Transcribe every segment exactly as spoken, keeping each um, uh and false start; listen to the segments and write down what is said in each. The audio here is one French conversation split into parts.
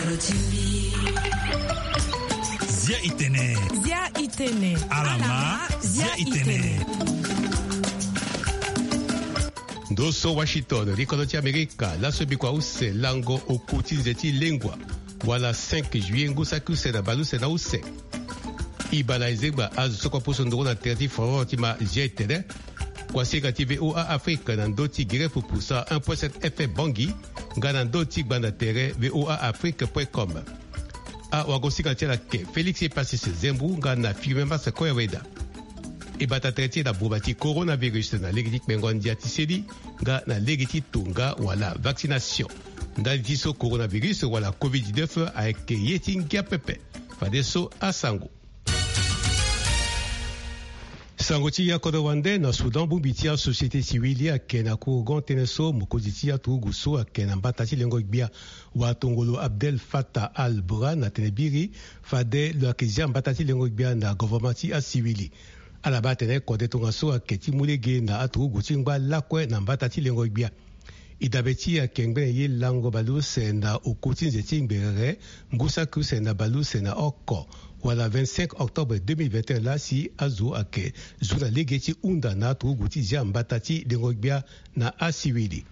Rotimi. Zia itene. Zia itene. Alama. Zia itene. Doso Washington, Ricordo America, la sobikwa use lango okutizeti lingua. Wala cinq juillet ngusaku sena balu sena use. Ibala izegba azu soko puso ndoro na terti foro tima Zia itene. Kwa sega T V O A Afrique nan doti gire pupusa un virgule sept F M Bangui, nga nan doti banda tere V O A Afrique point com. A wagosika tela ke Félix Epasis Zembrou nga na firme masa koyaweda. Ibata traité na bobati coronavirus na legiti mengondia tiseli nga na legiti tunga wala vaccination. Ndali tiso coronavirus wala covid dix-neuf avec yeting kia pepe. Fadeso asango. Sangoti ya kodowande na Sudan bumbitia société civile ya kena ko gonteneso mukoziti ya tuguso ya kena mbatati lengo gbia wa Tongolo Abdel Fattah al-Burhan na tenebiri fade lo akizia mbatati lengo gbia na gouvernementi a civili. Ala batene kode tongaso aketi mulege na atuguti ngba lakwe na mbatati lengo gbia. Idabeti ya kengbe ye lango baluse na okutinze timbere ngusa kuse na baluse na oko. Wala vingt-cinq octobre deux mille vingt et un la si azu ake zuna legeti unda na tuguti zia mbatati lengogbia na asiwili.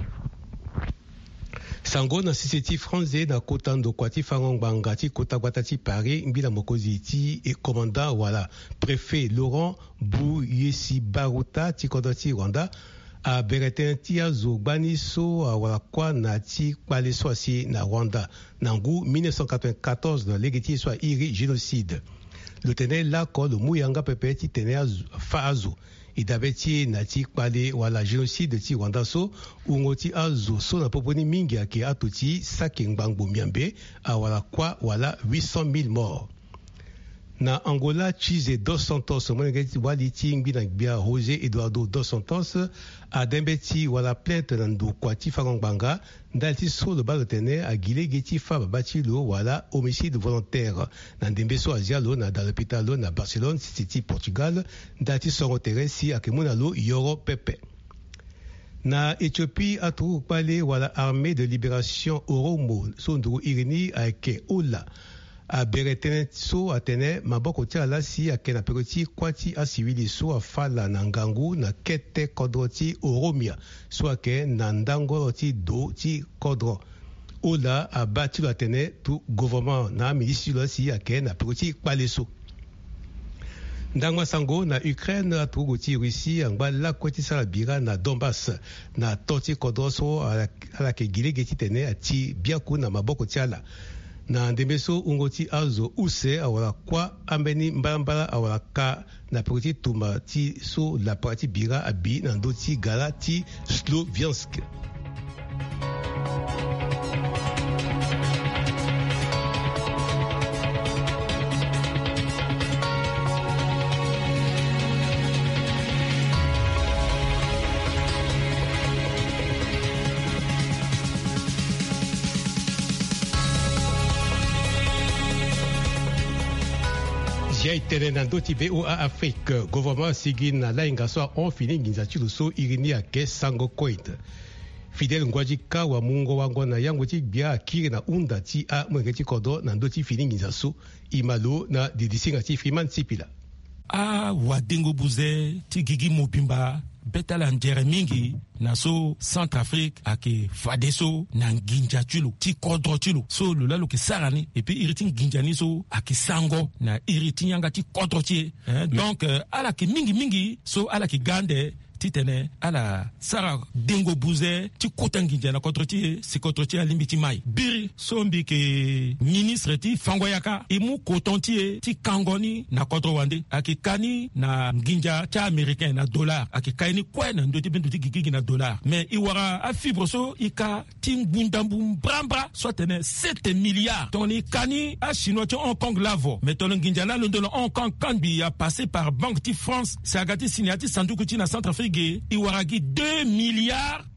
Sango na siseti franze na kotando kwati fangongbanga ti kota kwatati Paris mbila mokozi ti e commandant wala préfet Laurent Bouyesi Baruta ti kodoti Rwanda a bereten ti azo gbani so a wala kwa na ti kpale so asi na Rwanda nangu mille neuf cent quatre-vingt-quatorze na legeti so iri génocide. Le tene la ko le muyanga pepe ti tene fa azo idabeti na ti kpale wala génocide ti Rwanda so ungo ti azo so na poponi mingi ake atuti sake ngbango miambe a wala kwa wala huit cent mille morts. Na Angola, Chize dos Santos, monegeti wali ti ngbina gbia José Eduardo dos Santos, a dembeti wala plainte nando kwati fagongbanga, ndalti so le balotene a gile geti fa babati lo wala homicide volontaire. Nandembe so azialo na dans l'hôpital na Barcelone, City Portugal, ndalti so tere si akemuna lo yoro pepe. Na Éthiopie, a trouvé pale wala armée de libération Oromo, so nduru irini a ke ola. A beretene so atene maboko tia la si akena peroti kwati a civili so afala na ngangu na kete kodroti oromia so ake na ndango ti do ti kodro ola a bati la tene tu gouvernement na milisi la si ake na peroti paleso ndangwa sango na Ukraine a tuguti Russie angba la kwati sala bira na Donbass na toti kodro so ala, ala ke gile geti tene ati biaku na maboko tia la na ndembeso ungoti azo use awala kwa ambeni mbambala awala ka na proti tumba ti so la partie bira abi na ndoti gala ti Sloviansk. J'ai été dans d'autres V O A Afrique. Gouvernement Sigin na lainga so on fini nginzachulu so irini ake sango koit. Fidel Ngwajika wa mungo wango na yango ti bia kiri na unda ti a mwengeti kodo na ndoti fini nginzaso imalo na didisinga ti Freeman Sipila. A wadengo buze ti gigi mobimba betala njere mingi na so Centrafrique ake fadeso na nginja chulu ti kodro chulu so lula lo ki sarani et puis iriti nginja ni so ake sango na iriti yanga ti kodro ti hein? Donc euh, ala ki mingi mingi so ala ki gande ti tene ala sara dengo buze ti kota nginja na kodro ti si kodro ti alimbi ti mai biri so mbi ke ministre ti fangoyaka imu koton ti ti kangoni na kodro wande ake kani na nginja ti américain na dollar ake kaini kwe na ndoti bendo ti gigi na dollar mais iwara a fibre so ika ti ngbundambu brambra so tene sept milliards toni kani a chinois ti Hong Kong lavo mais tolo nginja la londo Hong Kong kanbi a passé par banque ti France sagati signati sanduku ti na Centrafrique iwaragi deux milliards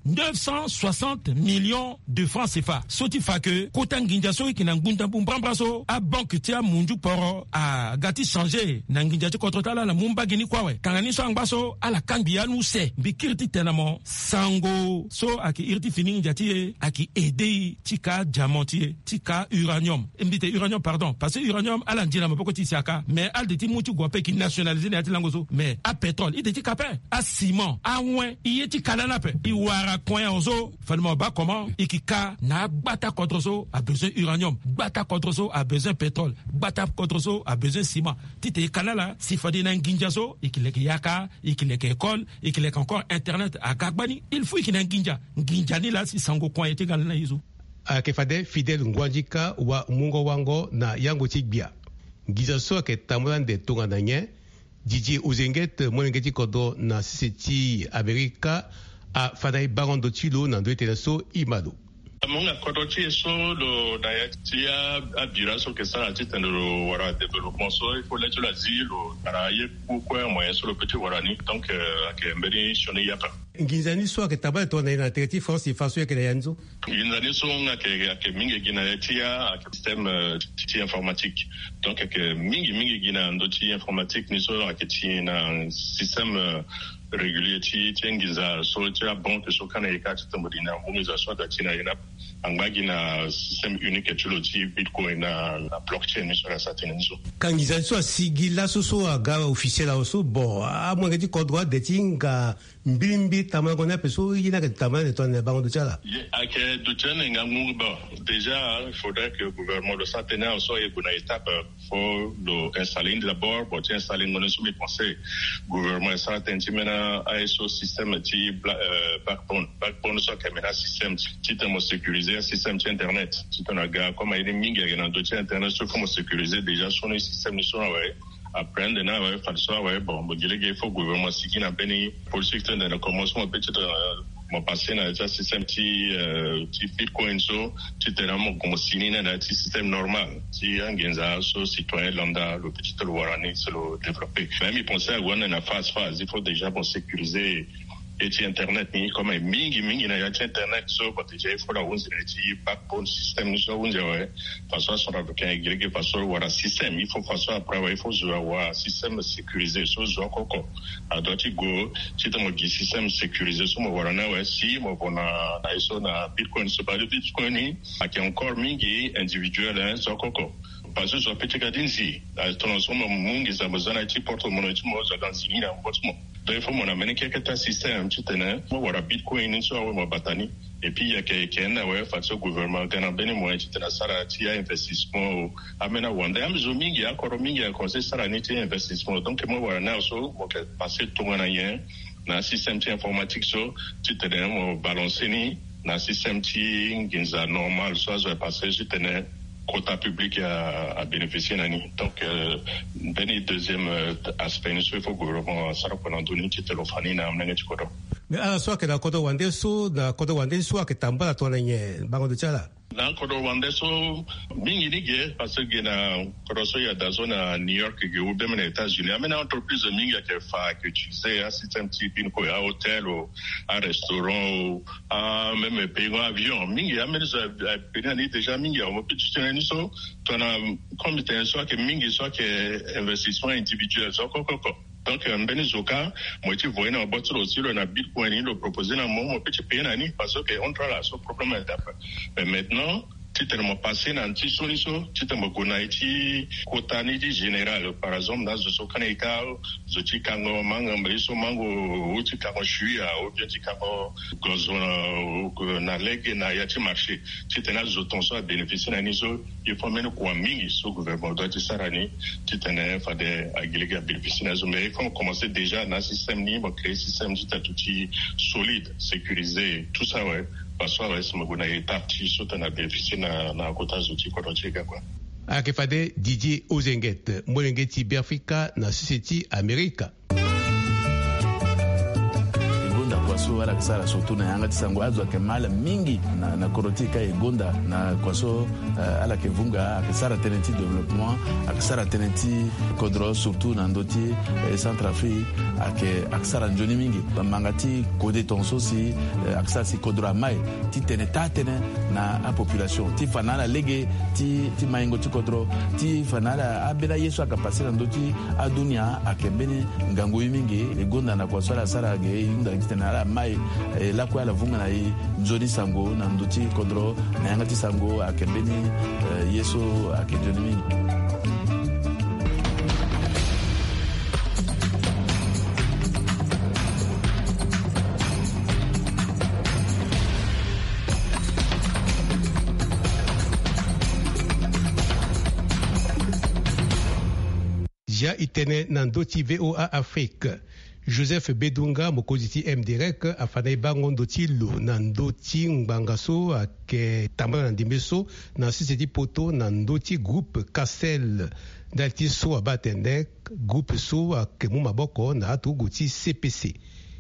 neuf cent soixante millions de francs C F A. Soti fa que kota nginja so ki na ngunda bumbamba so a banque tia munju poro a gati changer na nginja ti kontrotala la mumba gini kwawe. Kangani so angbaso ala kambia nu se bikirti tenamo sango so aki irti fini njati aki ede tika diamantier tika uranium. Mbite uranium pardon parce que uranium ala ndina maboko ti siaka mais al de ti mutu gope ki nationalisé na ti langoso mais a pétrole ide ti kapé a ciment a win iye ti kalana pe i wara coin ozo falmo ba comment ikika na bata contre so a besoin uranium bata contre so a besoin pétrole bata contre so a besoin ciment ti te kalala si fadi na nginja so ikileke yaka ikileke école ikileke encore internet a gagbani il faut ikina nginja nginja ni la si sango coin ti galana yizo akefade Fidel Ngwanjika wa mungo wango na yango tigbia ngiza so ke tamulan de tunga na nye Didier Ozenget molengeti kodo na seti Amerika a fadai barondo tilo na doete na so imado Monga kodochi so lo dayatia abira so que ça a été le wara développement so il faut le la zilo araye pourquoi moyen sur le petit warani donc que mbeni shoni yapa ngizani so que tabale to na teti France faso que yanzo ngizani so que que mingi gina tia système ti informatique donc que mingi mingi gina ndoti informatique ni so que ti na système régulier ti tingiza so ti la banque so kana ikati tambudina mungiza so da tina ina angaki na système unique et bitcoin na la blockchain sur la satinenzo kangiza so sigila so so aga officiel also bon a mo ngati ko droit de tinga mbimbi tamango na peso yina ke tamango to na bango de chala ake de tene ngamu bon déjà il faudrait que le gouvernement de satinenzo soit une étape pour le installer d'abord pour installer mon sous les conseils gouvernement satinenzo mena a ce système ti backbone backbone so kamera système ti temo sécurisé un système internet si on a gars comme il est mingi dans d'autres internet sur comment sécuriser déjà son système sur ouais apprendre na ouais faire ça ouais bon bon il faut gouvernement si qui n'a pas ni politique de la commencement peut-être mon passé na déjà système qui qui bitcoin so tu te rends comme si ni na système normal si un genza so citoyen lambda le petit le warani c'est le développer même il pensait à one na phase phase il faut déjà pour sécuriser et ti internet ni comme mingi mingi na ya internet so but déjà il faut la onze na ti backbone système ni so onze ouais façon sur la qu'un grec façon wala système il faut façon après ouais il faut jouer wa système sécurisé so zo koko a doit go ti to mo système sécurisé so mo wala na ouais si mo bona na so na bitcoin so ba bitcoin ni a qui encore mingi individuel hein so koko parce que so petit kadinzi a ton so mo mungi za bazana ti porto mo ti mo za dans zini na botmo il faut mon amener quelques systèmes tu tenais moi voilà bitcoin sur moi batani et puis il y a quelqu'un ouais face au gouvernement quand ben moi tu tenais ça il y a investissement amena wanda am zomingi ya koromingi ya conseil ça la nité investissement donc moi voilà na so moi que passer tout mon rien na système informatique so tu tenais moi balancer ni na système ti nginza normal so je passer tu tenais quota public à, à bénéficier nani donc euh, ben deuxième euh, aspect il faut gouvernement ça reprend donner qui te l'offre na amna tu kodo mais ala so que na kodo wande so na kodo wande so que tambala to na nye bango de chala na kodo wande so mingi nige parce que na kodo so ya da zona New York que ou même les États-Unis amena entreprise mingi que fa que utiliser un système type ko à hôtel ou à restaurant ou à même payer avion mingi amena ça ni déjà mingi on peut tu so ton comme tu so que mingi so que investissement individuel so koko donc en Venezuela moi tu vois na boîte aussi le na bitcoin le proposer na mon petit pays nani parce que on travaille sur problème d'après mais maintenant tu tellement passé dans une solution tu tellement gonaiti kotani di général par exemple dans ce kaneka zo ti kango manga mbiso mango uti kango shuya ou bien ti kango gozo na lege na ya ti marché tu tena zo tonso à bénéficier na niso il faut même quoi mingi so gouvernement doit ti sarani tu tena fa de agilega bénéficier na zo mais il faut commencer déjà dans système ni pour créer système tout solide sécurisé tout ça ouais parce que ouais c'est magona étape qui sont en bénéficier na na kota zoti ko docheka kwa akefade Didier Ozenget molengeti Biafrika na société America Ngunda kwaso so ala sara surtout na yanga tisango azo ke mala mingi na na korotika e gonda na kwaso uh, ala ke vunga akisara tenenti développement akisara tenenti kodro surtout na ndoti eh, Centrafrique ake akisara njoni mingi bamangati kode tonso si uh, akisara si kodro mai ti teneta tene na a population ti fanala lege ti ti maingo ti kodro ti fanala abela yesu akapasira ndoti adunia akebeni ngango mingi e gonda na kwaso ala sara ge inda kitena ala mai eh, la kwa la vunga na i njoni sango na ndoti kodro na yanga ti sango akebeni uh, yesu akejoni mingi. Ja itene nandoti V O A Afrique. Joseph Bedunga mokoziti M D R E C afana ibango ndoti lo na ndoti ngbangaso ake tambala na ndimbeso na siseti poto na ndoti groupe Kassel dalti so abatendek groupe so ake mu maboko na atu guti C P C.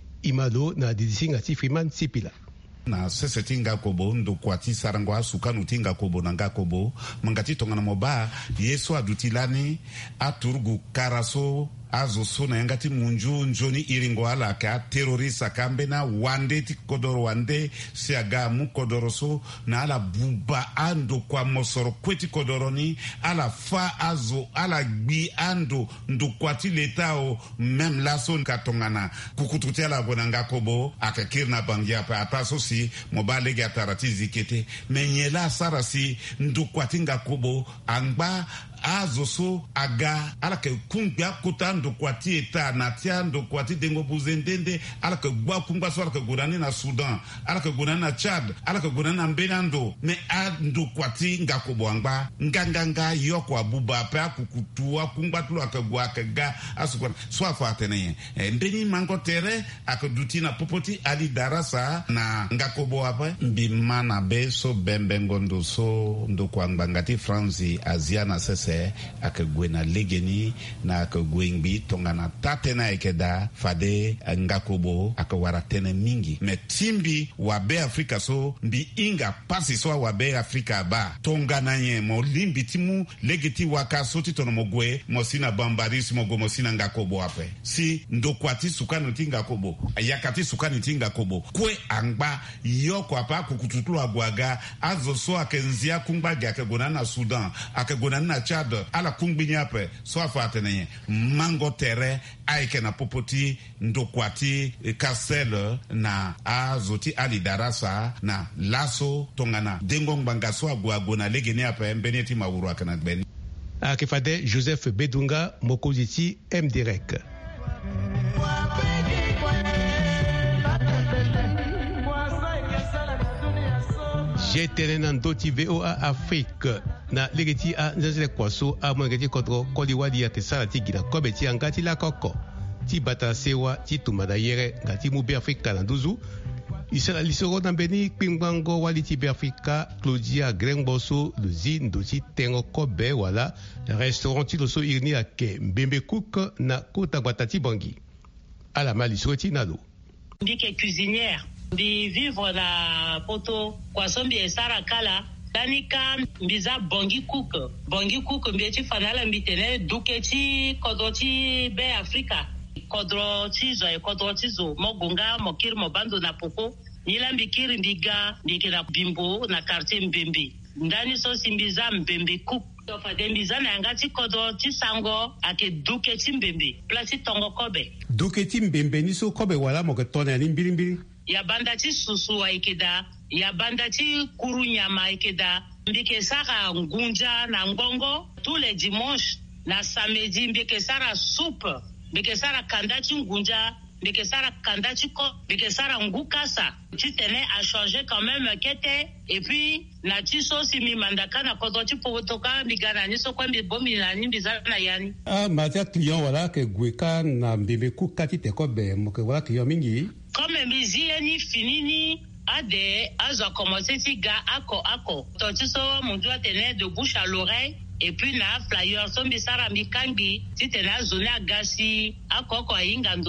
Imalo na didisinga ti Freeman Sipila. Na sese tinga kobo ndo kwati sarango asukanu tinga kobo nanga kobo mangati tongana moba yesu adutilani aturgu karaso azo sona yangati munju njoni iringo ala ka terrorista kambena wande ti kodoro wande siaga mu kodoro so na ala buba ando kwa mosoro kweti kodoroni ala fa azo ala gbi ando ndo kwati letao mem laso katongana kukututi ala bonanga kobo akakirna bangia pa ataso si mobale ga taratizi kete menyela sarasi ndo kwati nga kobo angba azo so aga ala ke kungya kutando kwati eta na tiando kwati dengo buzendende ala ke gwa kungba so ala ke godani na Sudan ala ke godani na Chad ala ke godani na Benando me ando kwati ngakobo angba nganganga yoko abuba pa kukutua kungba tulo ake gwa ke ga asukwa so afa teneye e, ndeni mango tere akaduti na popoti ali darasa na ngakobo apa mbimana beso bembengondo so ndo kwa ngangati Franzi Aziana sese akagwe na legeni na akagwe ngbi tongana tatena ekeda fade ngakobo akawara tene mingi me timbi wabe Afrika so mbi inga pasi so wabe Afrika ba tongana nye mo limbi timu legeti waka soti tono mogwe mosina bambarisi mogo mosina ngakobo ape si ndokwati sukani tinga kobo yakati sukani tinga kobo kwe angba yoko apa kukututulu agwaga azo so akenzia kungba akagona na Sudan akagona na Chad ala kungbinyape so afatene mango tere aike na popoti ndokwati Kassel na azoti ali darasa na laso tongana dengo ngbanga so agwago na legene ape mbeneti mawuru akana beni akifade Joseph Bedunga mokoziti M D R E C. Jetene na ndoti V O A Afrique na legeti a nzazele kwaso a mwengeti kodro kodi wadi ya tesala ti gila kobe ti angati la koko ti bata sewa ti tumada yere ngati mu be Afrika na nduzu isala lisoro na beni kpingbango wali ti be Afrika Claudia Grengboso luzi ndoti tengo kobe wala restaurant ti loso irni ake mbembe cook na kota gwatati bangi ala malisoro ti nalo mbike cuisinière mbi vivre na poto kwaso mbi esara kala danika mbiza bongi cook bongi cook mbi ti fanala mbi tene duke ti kodro ti be Afrika kodro ti zo e kodro ti zo mogunga mokiri mobando na poko nila mbikiri ndiga ndikira bimbo na quartier mbembe ndani so simbiza mbembe cook tofa dembiza na ngati kodro ti sango ake duke ti mbembe place tongo kobe duke ti mbembe ni so kobe wala mo ke tone ni mbili mbili ya banda ti susu wa ikeda ya banda ti kuru nyama ikeda mbike sara ngunja na ngongo tous les dimanches na samedi mbike sara soupe mbike sara kanda ti ngunja mbike sara kanda ti ko mbike sara ngukasa ti tene a changé quand même kete et puis na ti so si mi mandaka na kodo ti potoka mbigana ni so kwa mbi bomi na ni biza na yani ah matia client wala ke gweka na mbebe ku kati te ko be mo ke wala client mingi comme mbizi ni finini ade azo commencer ti ga ako ako to ti so mundu atene de bouche à l'oreille et puis na flyer so mbi sara mbi kangi ti tene azone agasi akoko inga ndoni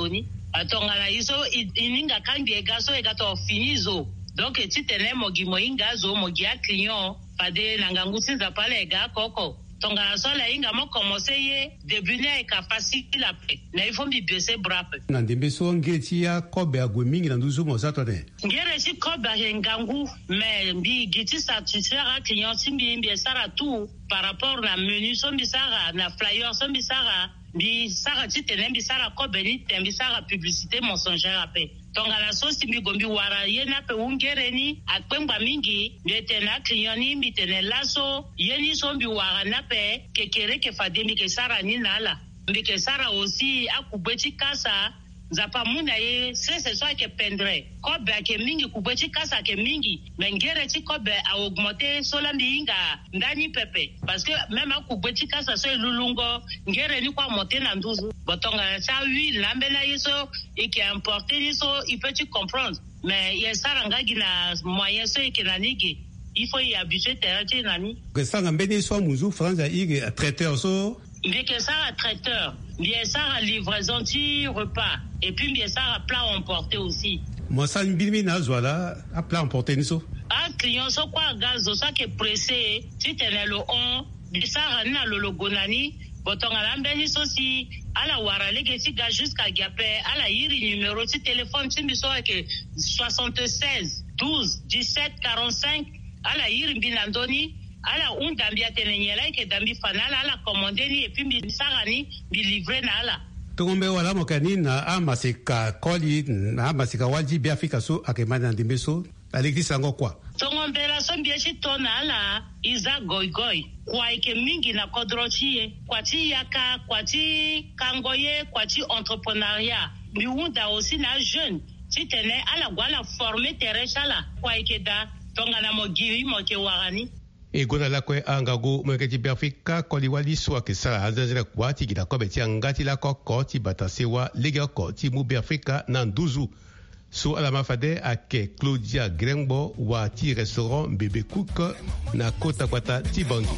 atongana iso ininga kambi egaso egato finizo donc ti tene mogi moinga zo mogi a client pade nangangusinza pale ega koko tongana sola inga mo commencer ye début ne ka facile après na il faut bi baisser bras na ndembe so ngeti ya kobe agwe mingi na nduzu mo sato ne ngere si kobe ngangu mais bi giti satisfaire a client simbi mbi sara tout par rapport na menu so mbi sara na flyer so mbi sara mbi sara ti tene mbi sara kobe ni tembi sara publicité mensongère après tongana so simbi gombi wara ye na pe ungere ni akpengba mingi mbete na client ni mbi tene laso ye ni so mbi wara na pe kekere ke fademi ke sara ni nala mbi ke sara aussi akubeti kasa zapa muna ye sese so ke pendre kobe ke mingi kubeti kasa ke mingi mengere ti kobe a augmenter sola mbinga ndani pepe parce que même akubeti kasa so lulungo ngere ni kwa monter na nduzu botonga sa huile lambela yeso et qui importer ni so il peut tu comprendre mais ye sara ngagi na moyen so ke na nigi il faut y habituer terrain nani que ça ngambeni so muzu France ige traiteur so bien que ça à traiteur, bien ça à livraison de repas et puis bien ça à plat emporté aussi. Moi ça une bilmi na zoala à plat emporté niso. Ah client so quoi gaz ça qui est pressé, si tu es le on, bien ça na le logo nani, boton à l'ambeni aussi à la warale que si gaz jusqu'à gapé à la iri numéro de téléphone tu me sois que soixante-seize douze dix-sept quarante-cinq à la iri binandoni ala un dambi atenenyela ke dambi fanala ala commandeni et puis mi sarani bi livrer na ala tongombe wala mokani na amasika koli na amasika walji biafika so akemana ndimbeso alexis sango kwa tongombe la so mbieshi tona ala iza goigoi kwa ike mingi na kodrochie kwa ti yaka kwa ti kangoye kwa ti entrepreneuriat biunda aussi na jeune ti tene ala gwala former tereshala kwa ike da tongana mogiri moke warani e gona la kwe angago mweketi biafika koli wali swa ke sara hanzanzira kwa ti gida kobe ti angati la koko ti batasewa lega ko ti mu biafika na nduzu so ala mafade ake Claudia Grengbo wa ti restaurant Bebe Cook na kota kwata ti bangi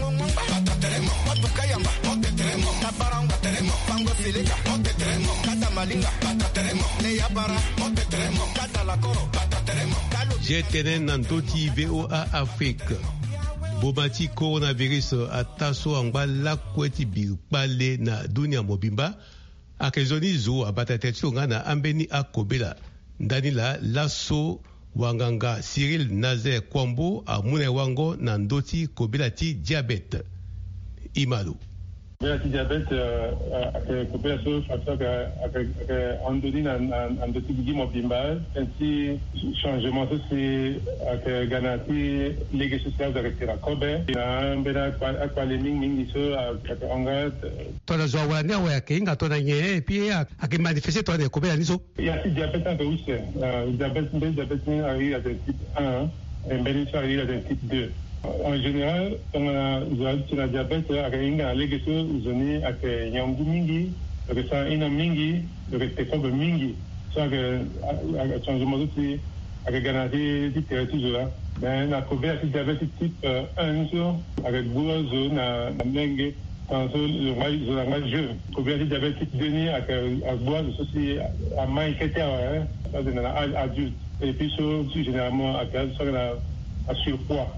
jetene na ndoti V O A Afrique Bobati coronavirus ataso angba lakweti birpale na dunia mobimba akezoni zo abatateti nga na ambeni akobela ndani la laso wanganga Cyril Nazer Kwambo amune wango na ndoti kobela ti diabete Imalo Bela ti diabete ake kobela so facteur ake andoni na ndoti gigi mobimba enti changement so si ake ganati lege social ake tira kobe na bela akwale mingi mingi so ake onga tona zo wala ne wa ke inga tona nye pi ake manifester tona kobela niso ya ti diabete ake wise diabete bel diabete ni ari ake type un et bel so ari ake type deux. En général, on a un diabète avec une allégation zone avec nyambu mingi, avec ça ina mingi, avec tekobe mingi, ça que changement de type avec garantie de territoire là. Mais la couvert de diabète type un sur avec bourreau zone à mengue dans le mal zone mal jeu. Couvert de diabète type deux avec bois aussi à main qui était hein, ça c'est un adulte. Et puis ça généralement à cause ça à surpoids.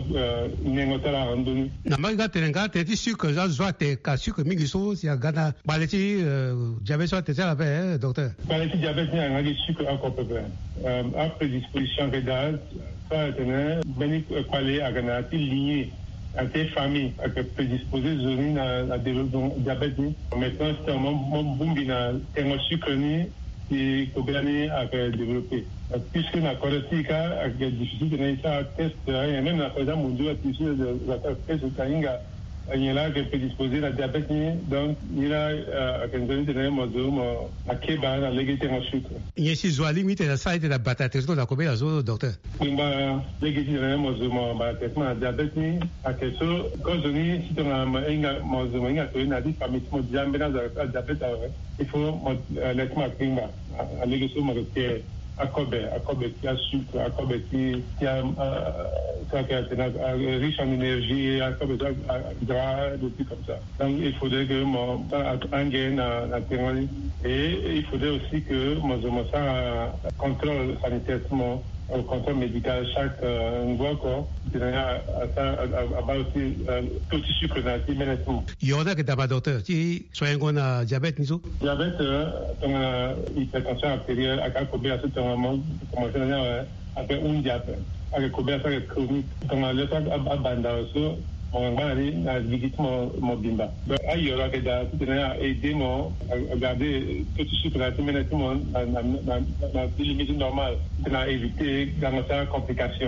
na manga telenga te ti sucre za zwa te ka sucre mingi so si agana baleti diabète so te ça va docteur baleti diabète ni anga di sucre encore peu euh à prédisposition que d'âge ça tenait beni kwale agana ti lié à tes familles à prédisposer zone à développement diabète maintenant c'est un mon bumbi na tengo sucre ni qui Kobelani a développé. Puisque la Koretika a difficile de faire un test, et même la présidente mondiale a difficile de faire un test au Kainga, il y a là qui peut disposer la diabète, donc il y a un zone de l'hémodome à Keba, la légalité en sucre. Il y a ici une limite de la salle de la bataille de la Kobe, la zone, docteur. Oui, la légalité de l'hémodome, le traitement de la diabète, à question, quand on est, si on a un hémodome, il y a un avis parmi les diabètes, il faut le traitement à Keba, à légalité de Akobe, Akobe qui a sucre, Akobe qui, qui a euh, riche en énergie, Akobe qui a gras, des trucs comme ça. Donc il faudrait que mon un gain à témoigner et il faudrait aussi que mon ça contrôle sanitaire, au contrôle médical chaque nouveau corps, à bas aussi tout sucre natif, mais tout. Il y en a qui d'abord docteur, si soyez qu'on a diabète, nous. Diabète, donc hypertension artérielle, à Akobe à ce moment, commencer à avec un diabète, avec Akobe à ça chronique, donc le temps à banda aussi. On va aller à mon mon bimba. Donc ailleurs là que da tout a aidé moi à garder tout ce que la semaine tout monde dans dans limite normale pour éviter dans ça complications.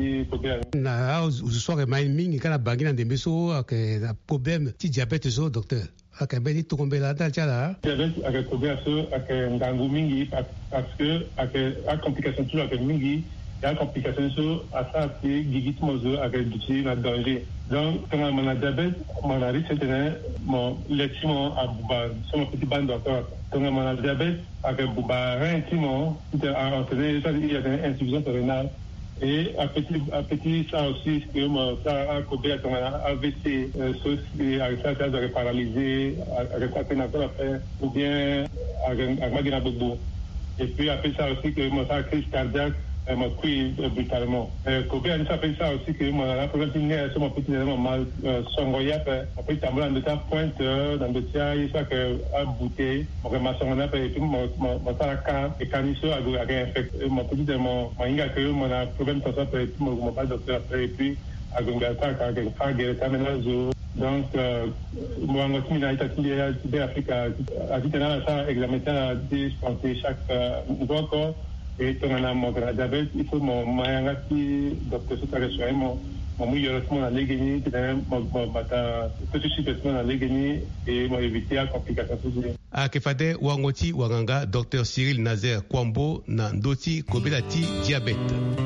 Na ce soir que mai mingi kana bangi na dembeso que problème ti diabète so docteur. Akabeli to kombe la dal chala. Diabète avec problème so avec ngangu mingi parce que avec la complication tout avec mingi il y a une complication sur ça, c'est guiguisme avec du danger. Donc, quand on a diabète, on a risque de mon laissement à Bouba, sur mon petit bande docteur. Quand on a diabète, avec Bouba, rien qui m'ont, il y a une insuffisance rénale. Et à petit, à petit, ça aussi, c'est que ça a cobé à ton A V C, avec ça, ça doit paralyser, avec ça, c'est notre affaire, ou bien avec Magina Bobo. Et puis, après ça aussi, que mon ça crise cardiaque, elle m'a pris brutalement. Cobé a dit ça, ça aussi, que mon la problème, c'est que mon petit élément mal songoyé, après, t'as mal de ta pointe, dans le tien, il ça que a bouté, mon ma songoyé, et puis mon ça la can, et quand il sort, il a infecté, mon petit élément, mon inga que mon a problème, ça, ça, et puis mon pas docteur après, et puis, à Gongata, quand il a fait, il a fait, donc, moi, je suis dans l'Afrique, à titre de ça, examiner la dispensée chaque nouveau corps. Et quand on a mon diabète, il faut mon moyen qui docteur se traite sur moi. Mon meilleur responsable à l'égainie, mon bata, petit supplément à l'égainie et mon éviter la complication. À Kefade, Wangoti, Wanganga, docteur Cyril Nazer Kwambo, Nandoti, Kobelati, diabète.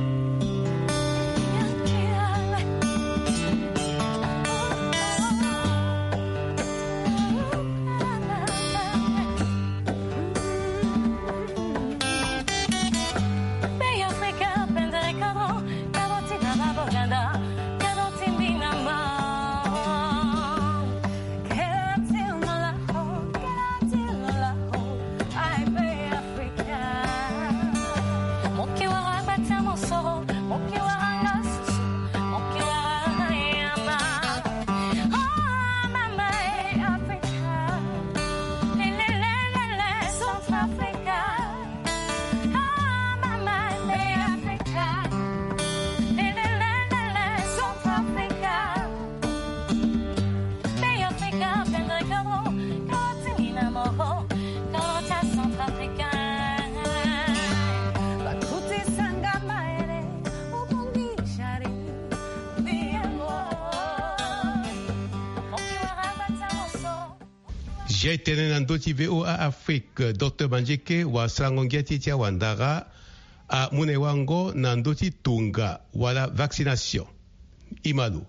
J'ai été dans d'autres V O A Afrique, docteur Banjeke, wa Srangongiati tia Wandara, a Munewango, Nandoti Tunga, wala vaccination. Imalu.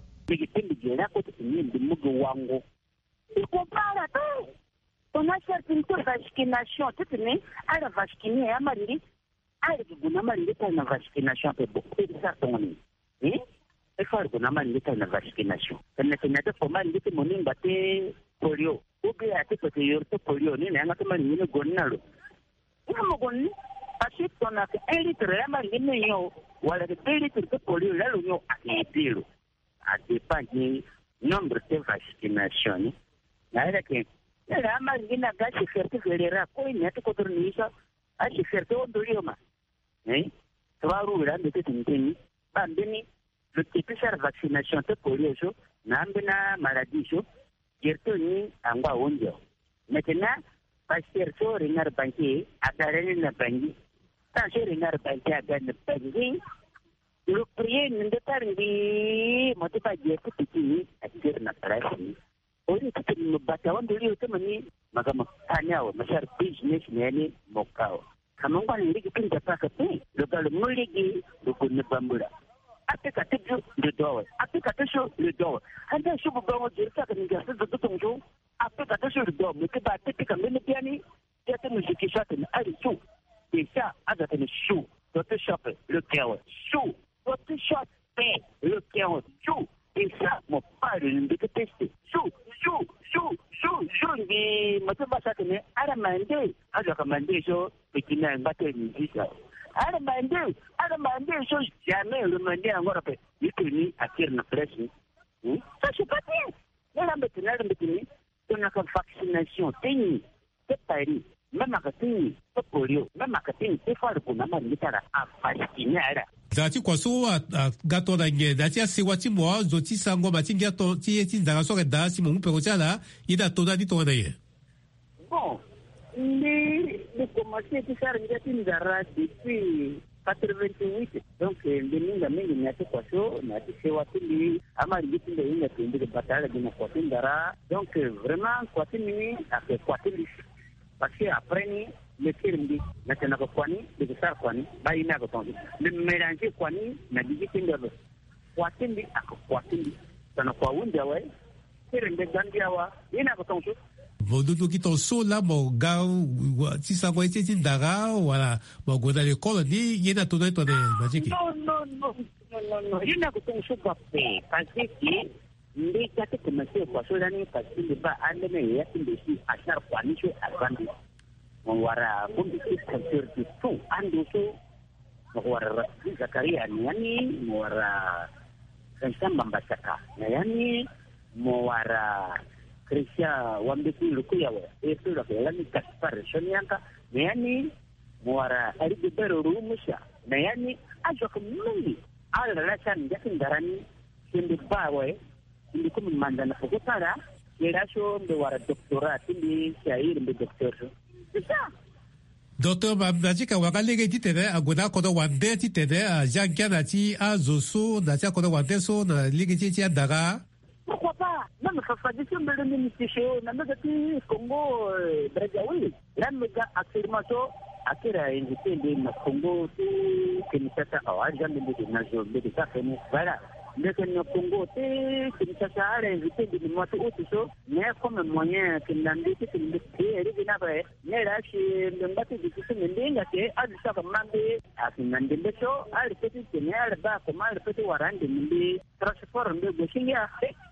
On a certaines vaccinations, toutes les à la vaccination, à Mariri, à la Gunamari, à la vaccination, c'est beaucoup de ça, on est. Il faut que Gunamari, à la vaccination. C'est une formalité de mon imbaté polio. Oublie à tes de polio, ni n'a pas mal de gonalo. Gonni, parce qu'on a fait un litre de marine, ou alors deux litres de polio, là, l'union a été à dépend du nombre de vaccinations. Là, la marine a gâché faire que les rapports n'est pas connu ça, a fait faire de l'ioma. Eh, trois roues, là, de une tenue, bandini, le type de vaccination de polio, n'ambena maladie, Gertoni angwa onjo. Maintenant, pasteur so rengar banki, agarene na banki. Tan so rengar banki agarene banki. Lu priye nindetar ndi motipa jetu piti atir na parasi. Ori tutu mbata wanduli utemani magama tanyawo masar business nene mokao. Kamangwa niligi pinja paka pe. Lokalo muligi lukune bambula. Après que tu le dos, après que tu le dos, and then you go on the second guess the Tonjo, après que tu le dos, mais que tu as taken the piani, get the music shot in Arisu. Et ça, à être chaud. Photoshop, le chaos, chaud. Photoshop, le chaos, chaud. Et ça, mon père, il me déteste. Chaud, chaud, chaud, chaud, chaud. Et moi, je vais s'atteler à la mandé. À la mandé, je vais qu'il y a un bateau de ça. À la mandé, à la mandé, je jamais le mandé encore après. Il est venu à tirer la presse. Ça, c'est pas bien. Mais là, maintenant, maintenant, on a une vaccination. C'est Paris. Même à côté, c'est polio. Même à côté, c'est fort pour maman, il est à vacciner. Zati kwa so a gato na nge dati ase wati mo zoti sango mati ngato ti eti ndanga so da si mo pe ko tala ida to da di to na ye. Bon, les les commencer à faire ngati ndara depuis quatre-vingt-huit. Donc le minga mingi na te kwa so na ti se wati li ama ngiti le ina te ndi batala di na kwa ndara. Donc vraiment kwa ti ni a fait kwa ti parce que après ni le terme na tena ko kwani de sar kwani bayi na ko ton le mélanger kwani na digiti ngalo kwatindi ak kwatindi tana kwa wunda we terme gandia wa ina ko ton Vododo ki ton so la mo ga ti sa ko eti ndara wala mo go da l'école ni yena to to de majiki. Non non non non non ina ko ton so ba pe parce que ndi ka te commencer kwa so dani parce que ba ande ne ya tindi si ashar kwani so avandi wara kundi culture di tu ando so wara Zakaria yani wara Christian Bambasaka yani wara Christian wambeku lukuya wa eto la yani Kaspar Shonianka yani wara Aribero Rumusha yani ajo kumuni ala la chan yakin darani sindi bawe sindi kum mandana fogotara yerasho mbe wara doctorat sindi shair mbe doctor. C'est ça. Docteur Mamdajika wakalege titene agoda kodo wande titene a jankana ti a zoso na tia kodo wande so na ligue ti ti daga. Pourquoi pas? Non mais ça fait des choses de ministère na mega ti Congo Brazzaville. Là mega actuellement so akira invité de na Congo ti Kinshasa a jamais de na jo de ça fait voilà. Mais que le Congo, c'est ça, invité de moi tout ça, mais comme moyen que l'année c'est une est raisonnable. Mais là, c'est le bateau de tout ce monde qui a dit ça comme mandé, à une mandé de ça, à le petit ténèbre, bah comment le petit warang de mandé, transport de Goshinga.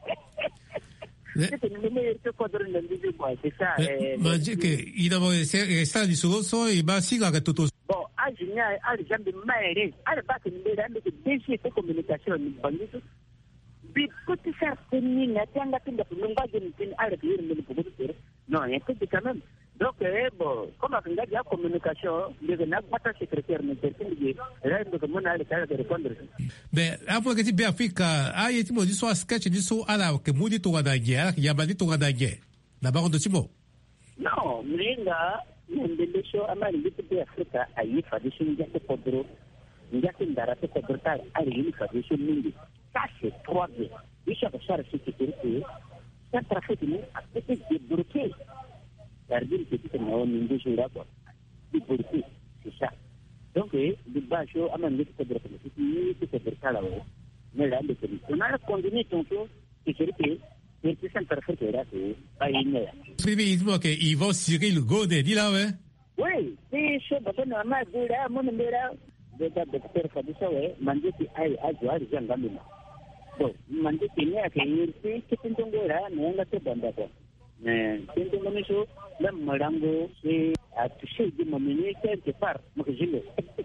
C'est une meilleure quadre de l'année quoi, c'est ça. Mais je que il a c'est ça du so so et bah si la tout. Bon, à génial, à jamais maire, à le bateau de l'année de décider de communication bandido. Bi kuti faire tenir na tanga tinda lunga de tin à le dire le pour dire. Non, il faut quand même. Donc bon, comme on a la communication, le na bata secrétaire ne peut pas là donc mon a le cas de répondre. Mais après que tu bien Africa, ah il mo so sketch du so ala que mudi to da guerre, ya badi to da guerre. D'abord de Timo. Non, mlinga ndende so amali bitu de Afrika ayi fadishin ya ko podro. Ngati ndara to podrota ali ni fadishin mingi. Ça c'est trois B. Il faut que ça reste sécurité. Ça trafic ni a été débloqué. Gardien petit que nous nous disons là quoi. Débloqué, c'est ça. Donc le bacho amali bitu de Afrika ni c'est podrota là. Mais là le pays. On a continué ton tour sécurité. Et puis ça trafic là c'est pas une. Prévisement que Yvan Cyril Godet dit là ouais. Oui, c'est ce que nous avons dit là, mon numéro de docteur Fabisa ouais, mandé qui aille à jouer les gens gamins. Bon, mandé qui n'est à qu'il y qui sont tombés là, nous on a fait bande quoi. Mais c'est un moment chaud, même Marango c'est à toucher des moments quelque part, moi je le.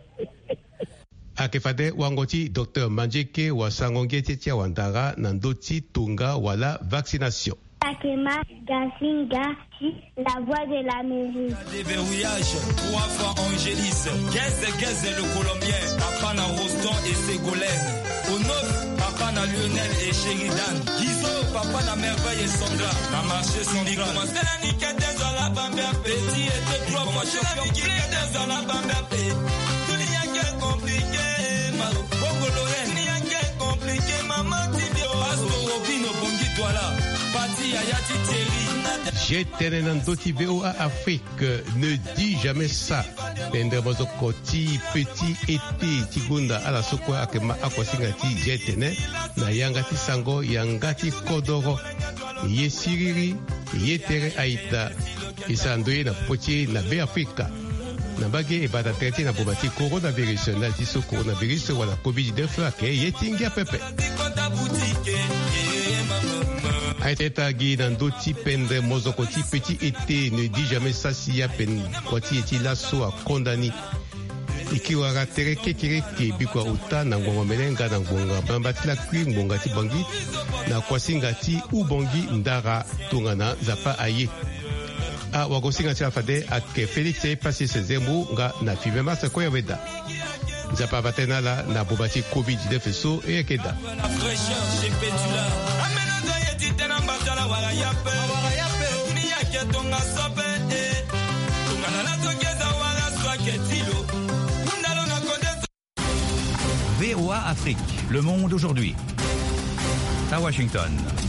Akefade wangoti docteur Manjeke wa sangonge tetia wandara nandoti tunga wala vaccination. Takema Gasinga, la voix de la musique. Déverrouillage, trois fois Angélis. Gaze, Gaze le Colombien. Apana Roston et Ségolène. Au neuf, Apana Lionel et Sheridan. Gizo, Papa Merveille et Sandra. La marché Sandra. Commencez la niquette des la bambère. Petit et deux, trois fois champion. Qui est des la bambère. Tout n'y a qu'un compliqué. Bongo Lorraine, n'y a qu'un compliqué. Maman Tibio. Pasto Robino, Bongi, toi là. J'ai Tenenandoti V O A Afrique, ne dis jamais ça. Pendremozo koti petit été tigunda ala sokwa akema akwasingati jetene na yangati sango yangati kodoro yesiriri yetere aita isandoye na poti na be Afrika. na bage e bada traité na bomati coronavirus na tiso coronavirus wala covid dix-neuf ake yetingia pepe aiteta gi na ndoti pendre mozoko ti petit été ne dit jamais ça si ya pen kwati eti laso a condamné ikiwara tere kekireke bikwa uta na ngongo melenga na ngonga bambati la kwi ngonga ti bangi na kwasinga ti ubongi ndara tungana zapa aye a wagosinga ti afade ake Felix e pasi sezembu nga na fivema sa koya weda zapa batena la na bobati covid dix-neuf so e keda V O A Afrique, le monde aujourd'hui. À Washington.